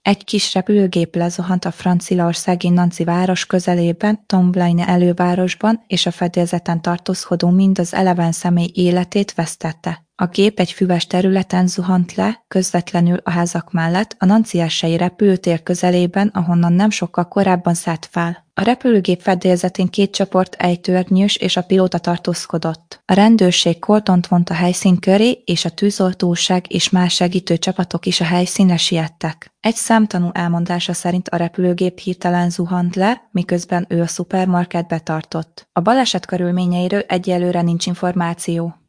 Egy kis repülőgép lezuhant a franciaországi Nancy város közelében, Tomblaine elővárosban, és a fedélzeten tartózkodó mind az 11 személy életét vesztette. A gép egy füves területen zuhant le, közvetlenül a házak mellett, a Nancy-i repülőtér közelében, ahonnan nem sokkal korábban szállt fel. A repülőgép fedélzetén 2 csoport ejtőernyős és a pilóta tartózkodott. A rendőrség koltont vont a helyszín köré, és a tűzoltóság és más segítő csapatok is a helyszínre siettek. Egy számtanú elmondása szerint a repülőgép hirtelen zuhant le, miközben ő a szupermarketbe tartott. A baleset körülményeiről egyelőre nincs információ.